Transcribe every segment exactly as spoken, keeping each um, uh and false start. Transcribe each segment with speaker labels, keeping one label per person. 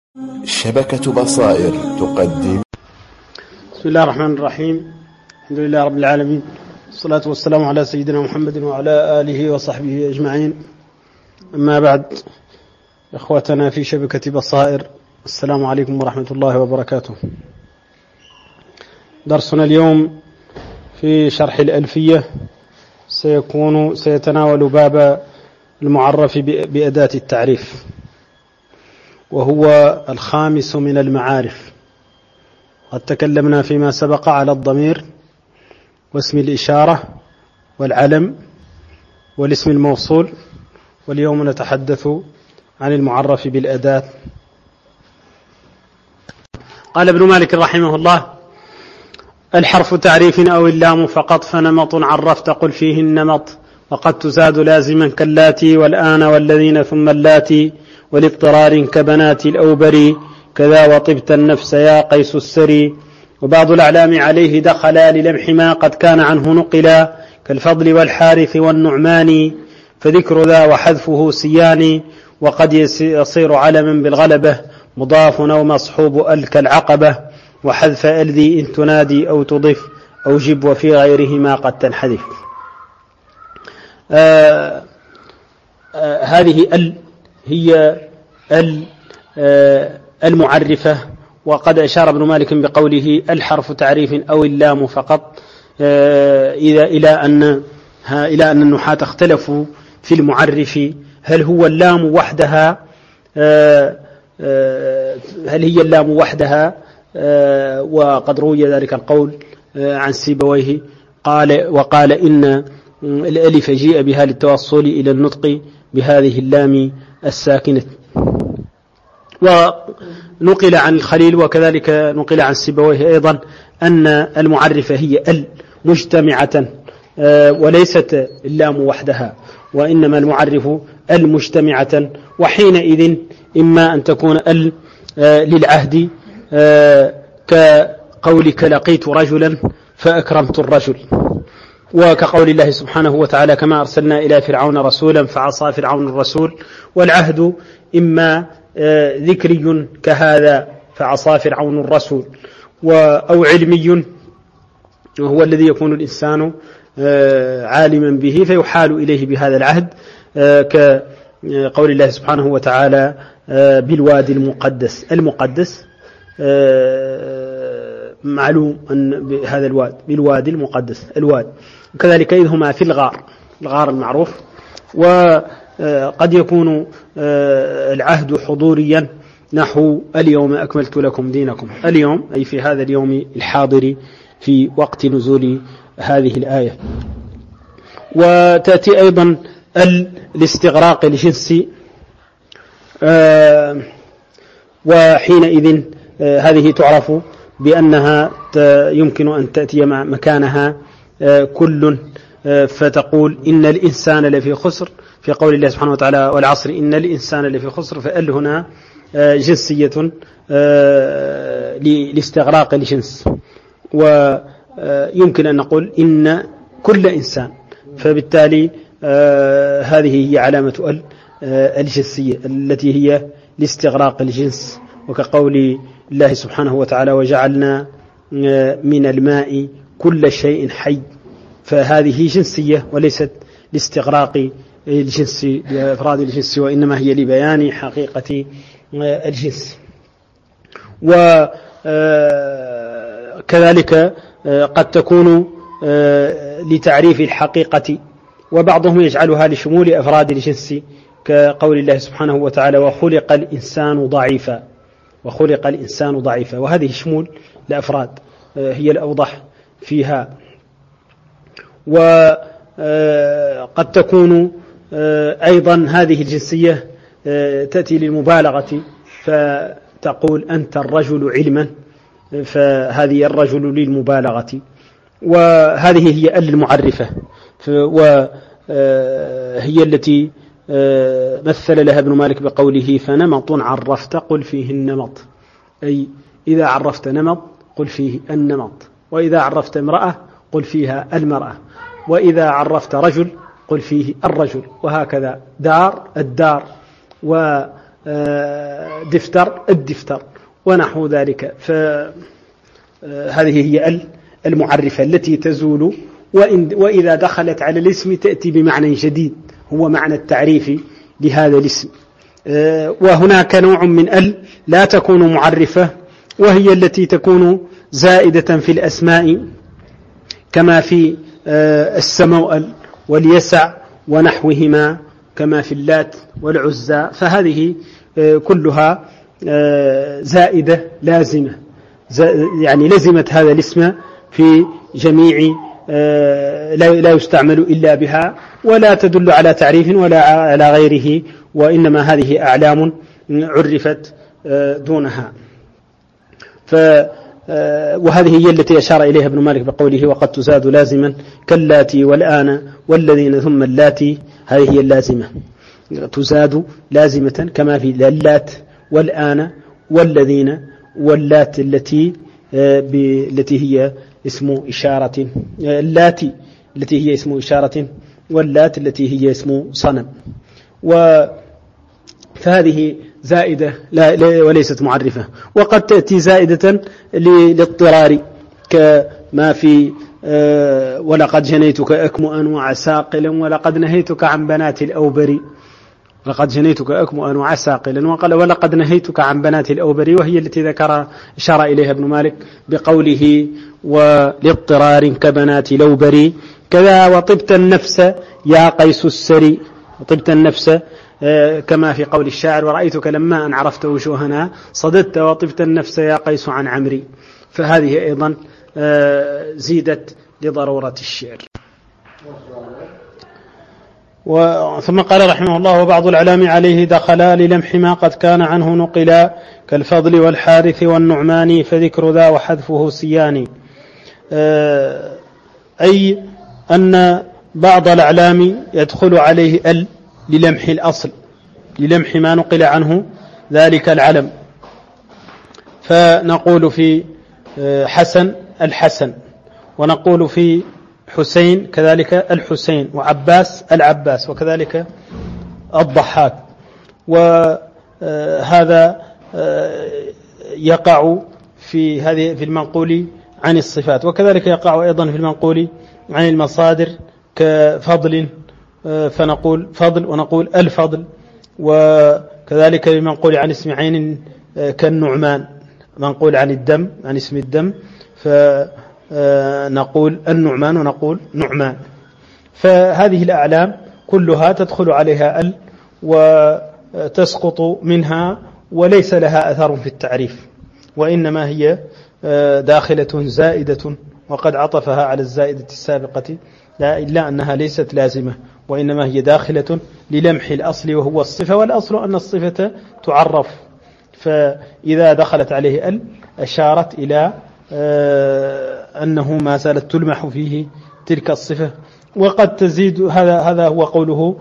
Speaker 1: شبكة بصائر تقدم.
Speaker 2: بسم الله الرحمن الرحيم. الحمد لله رب العالمين، والصلاة والسلام على سيدنا محمد وعلى آله وصحبه أجمعين. أما بعد، إخوتنا في شبكة بصائر، السلام عليكم ورحمة الله وبركاته. درسنا اليوم في شرح الألفية سيكون سيتناول باب المعرف بأداة التعريف، وهو الخامس من المعارف. قد تكلمنا فيما سبق على الضمير واسم الإشارة والعلم والاسم الموصول، واليوم نتحدث عن المعرف بالأداة. قال ابن مالك رحمه الله: الحرف تعريف أو اللام فقط، فنمط عرفت قل فيه النمط، وقد تزاد لازما كاللاتي والآن والذين ثم اللاتي، ولاضطرار كبنات الأوبري، كذا وطبت النفس يا قيس السري. وبعض الأعلام عليه دخلا للمح ما قد كان عنه نقلا، كالفضل والحارث والنعمان، فذكر ذا وحذفه سيان. وقد يصير علما بالغلبة مضاف أو مصحوب ال كالعقبة، وحذف الذي إن تنادي أو تضف أو جب، وفي غيرهما قد تنحذف. آه آه هذه ال هي ال آه المعرفة. وقد أشار ابن مالك بقوله الحرف تعريف أو اللام فقط آه إذا إلى أن إلى أن النحاة اختلفوا في المعرف، هل هو اللام وحدها آه آه هل هي اللام وحدها آه وقد روي ذلك القول آه عن سيبويه، قال وقال إن الألف جيء بها للتوصل إلى النطق بهذه اللام الساكنة. ونقل عن الخليل وكذلك نقل عن سيبويه أيضا أن المعرفة هي ال مجتمعة وليست اللام وحدها، وإنما المعرف المجتمعة. وحينئذ إما أن تكون ال للعهد كقولك لقيت رجلا فأكرمت الرجل، وكقول الله سبحانه وتعالى كما أرسلنا إلى فرعون رسولا فعصى فرعون الرسول. والعهد إما ذكري كهذا فعصى فرعون الرسول، أو علمي وهو الذي يكون الإنسان عالما به فيحال إليه بهذا العهد، كقول الله سبحانه وتعالى بالوادي المقدس. المقدس معلوم أن بهذا الواد بالوادي المقدس الواد، وكذلك إذ هما في الغار الغار المعروف. وقد يكون العهد حضوريا نحو اليوم أكملت لكم دينكم، اليوم أي في هذا اليوم الحاضر في وقت نزول هذه الآية. وتأتي أيضا الاستغراق الجنسي، وحينئذ هذه تعرف بأنها يمكن أن تأتي مكانها كل، فتقول إن الإنسان لفي خسر في قول الله سبحانه وتعالى والعصر إن الإنسان لفي خسر، فأل هنا جنسية لاستغراق الجنس. ويمكن أن نقول إن كل إنسان، فبالتالي هذه هي علامة ال الجنسية التي هي لاستغراق الجنس، وكقول الله سبحانه وتعالى وجعلنا من الماء كل شيء حي، فهذه جنسية وليست لاستغراق الجنس لأفراد الجنس، وإنما هي لبيان حقيقة الجنس. وكذلك قد تكون لتعريف الحقيقة، وبعضهم يجعلها لشمول أفراد الجنس، كقول الله سبحانه وتعالى وخلق الإنسان ضعيفا وخلق الإنسان ضعيفا، وهذه شمول لأفراد هي الأوضح فيها. وقد تكون أيضا هذه الجنسية تأتي للمبالغة، فتقول أنت الرجل علما، فهذه الرجل للمبالغة. وهذه هي المعرفة، وهي التي مثل لها ابن مالك بقوله فنمط عرفت قل فيه النمط، أي إذا عرفت نمط قل فيه النمط، وإذا عرفت امرأة قل فيها المرأة، وإذا عرفت رجل قل فيه الرجل، وهكذا دار الدار. و دفتر الدفتر ونحو ذلك. فهذه هي ال المعرفة التي تزول، وإذا دخلت على الاسم تأتي بمعنى جديد هو معنى التعريف لهذا الاسم. وهناك نوع من ال لا تكون معرفة، وهي التي تكون زائدة في الأسماء كما في السموأل واليسع ونحوهما، كما في اللات والعزى، فهذه كلها زائدة لازمة، يعني لزمت هذا الاسم في جميع لا يستعمل إلا بها، ولا تدل على تعريف ولا على غيره، وإنما هذه أعلام عرفت دونها. ف وهذه هي التي أشار إليها ابن مالك بقوله وقد تزاد لازما كاللاتي والآن والذين ثم اللاتي. هذه هي اللازمة، تزاد لازمة كما في اللات والآن والذين واللات التي التي هي اسم إشارة، اللاتي التي هي اسم إشارة، واللات التي هي اسم صنم. و فهذه زائدة لا وليست معرفة. وقد تأتي زائدة للاضطرار كما في ولقد جنيتك أكمؤا وعساقلا ولقد نهيتك عن بنات الأوبر، لقد جنيتك أكمؤا وعساقلا وقال ولقد نهيتك عن بنات الأوبر، وهي التي ذكر إشار إليها ابن مالك بقوله ولاضطرار كبنات لوبر. كذا وطبت النفس يا قيس السري، وطبت النفس كما في قول الشاعر ورأيتك لما أن عرفت وجوهنا صددت وطبت النفس يا قيس عن عمري. فهذه أيضا زيدت لضرورة الشعر. ثم قال رحمه الله وبعض العلام عليه دخلا للمح ما قد كان عنه نقلا كالفضل والحارث والنعمان فذكر ذا وحذفه سيان. أي أن بعض الأعلام يدخل عليه ال للمح الأصل، للمح ما نقل عنه ذلك العلم. فنقول في حسن الحسن، ونقول في حسين كذلك الحسين، وعباس العباس، وكذلك الضحاك. وهذا يقع في هذه في المنقول عن الصفات، وكذلك يقع أيضا في المنقول عن المصادر كفضل، فنقول فضل ونقول الفضل. وكذلك المنقول عن اسم عين كالنعمان، منقول عن الدم عن اسم الدم فنقول النعمان ونقول نعمان. فهذه الأعلام كلها تدخل عليها ال وتسقط منها وليس لها أثر في التعريف، وإنما هي داخلة زائدة، وقد عطفها على الزائدة السابقة، لا إلا أنها ليست لازمة، وإنما هي داخلة للمح الأصل وهو الصفة، والأصل أن الصفة تعرف. فإذا دخلت عليه ال أشارت إلى أنه ما زالت تلمح فيه تلك الصفة. وقد تزيد، هذا هذا هو قوله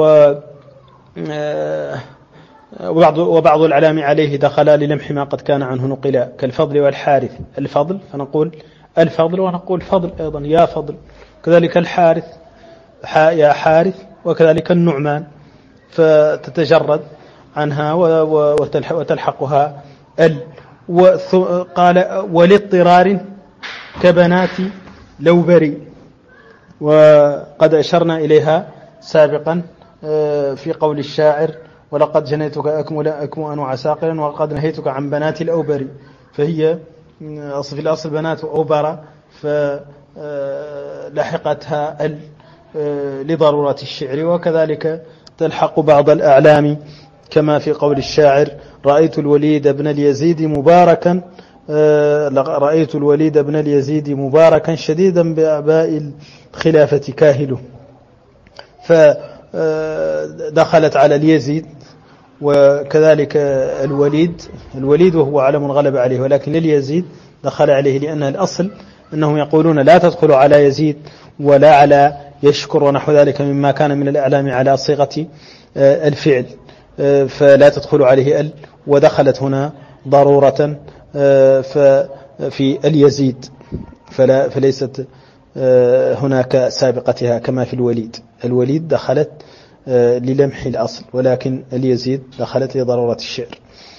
Speaker 2: وبعض وبعض العلام عليه دخلا للمح ما قد كان عنه نقلا كالفضل والحارث. الفضل فنقول الفضل ونقول فضل أيضا يا فضل، كذلك الحارث يا حارث، وكذلك النعمان، فتتجرد عنها وتلحقها ال. وقال ولاضطرار كبنات لوبري، وقد أشرنا إليها سابقا في قول الشاعر ولقد جنيتك أكمؤا وعساقلا وقد نهيتك عن بنات الأوبر، فهي في الأصل بنات أوبر، فلحقتها ال لضرورة الشعر. وكذلك تلحق بعض الأعلام كما في قول الشاعر رأيت الوليد بن اليزيد مباركا رأيت الوليد بن اليزيد مباركا شديدا بأعباء الخلافة كاهله. فدخلت على اليزيد، وكذلك الوليد الوليد وهو علم غلب عليه، ولكن اليزيد دخل عليه لأن الأصل أنهم يقولون لا تدخل على يزيد ولا على يشكر ونحو ذلك مما كان من الأعلام على صيغة الفعل، فلا تدخل عليه ال، ودخلت هنا ضرورة في اليزيد، فلا فليست هناك سابقتها كما في الوليد. الوليد دخلت
Speaker 3: للمح الأصل، ولكن اليزيد دخلت لضرورة الشعر،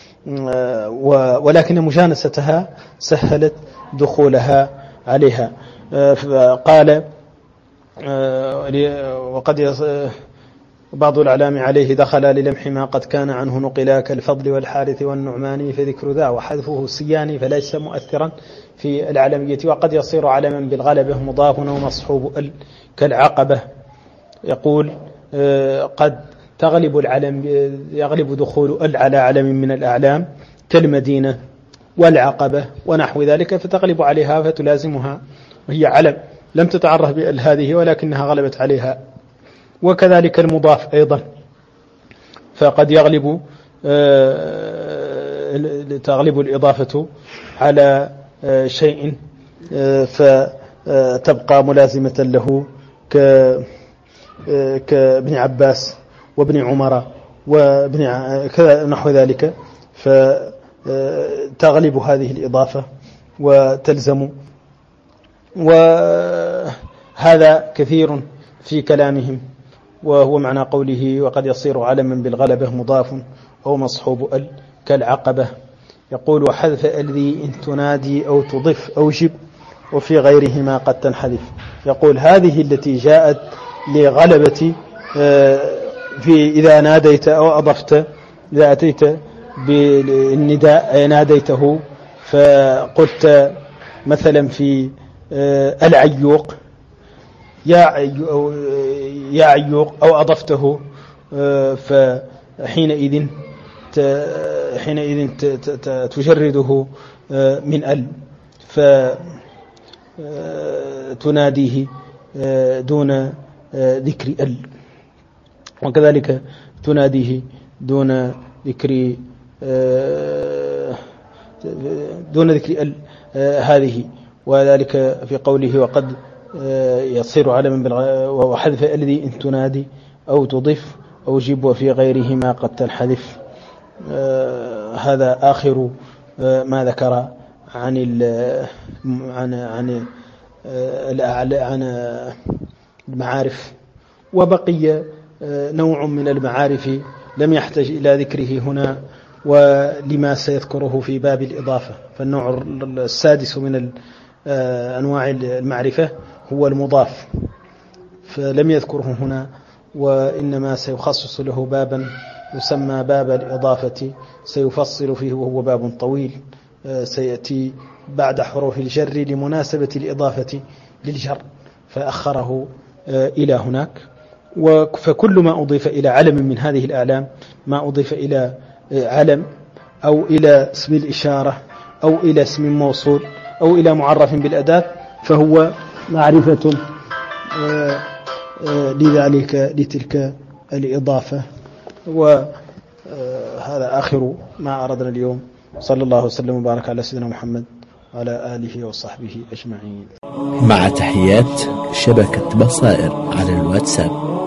Speaker 3: ولكن مجانستها سهلت دخولها عليها. قال وقد بعض الأعلام عليه دخل للمح ما قد كان عنه نقلا كالفضل والحارث والنعماني، فذكر ذا وحذفه السياني فليس مؤثرا في العلمية. وقد يصير علما بالغلبة مضاف ومصحوب ال كالعقبة. يقول قد تغلب العلم يغلب دخول ال على علم من الأعلام كالمدينة والعقبة ونحو ذلك، فتغلب عليها فتلازمها، وهي علم لم تتعرف بال هذه ولكنها غلبت عليها. وكذلك المضاف أيضا، فقد يغلب تغلب الإضافة على شيء فتبقى ملازمة له كابن عباس وابن عمر وابن نحو ذلك، فتغلب هذه الإضافة وتلزم. وهذا كثير في كلامهم، وهو معنى قوله وقد يصير علما بالغلبة مضاف أو مصحوب ال كالعقبة. يقول وحذف الذي إن تنادي أو تضف أو جب وفي غيرهما قد تنحذف. يقول هذه التي جاءت لغلبة في إذا ناديت أو أضفت، إذا أتيت بالنداء ناديته فقلت مثلا في العيوق يا يا عيوق أو أضفته، فحينئذ حينئذ تجرده من ال فتناديه دون ذكر ال، وكذلك تناديه دون ذكر دون ذكر ال هذه. وذلك في قوله وقد يصير علما وحذف الذي إن تنادي أو تضيف أو جب وفي غيرهما قد تنحذف. هذا آخر ما ذكر عن عن عن عن المعارف. وبقي نوع من المعارف لم يحتج إلى ذكره هنا ولما سيذكره في باب الإضافة. فالنوع السادس من أنواع المعرفة هو المضاف، فلم يذكره هنا، وإنما سيخصص له بابا يسمى باب الإضافة سيفصل فيه، وهو باب طويل سيأتي بعد حروف الجر لمناسبة الإضافة للجر، فأخره إلى هناك. فكل ما أضيف إلى علم من هذه الأعلام، ما أضيف إلى علم أو إلى اسم الإشارة أو إلى اسم موصول أو إلى معرف بالأداة، فهو معرفة لذلك لتلك الإضافة. وهذا آخر ما أردنا اليوم. صلى الله وسلم وبارك على سيدنا محمد وعلى آله وصحبه أجمعين.
Speaker 1: مع تحيات شبكة بصائر على الواتساب.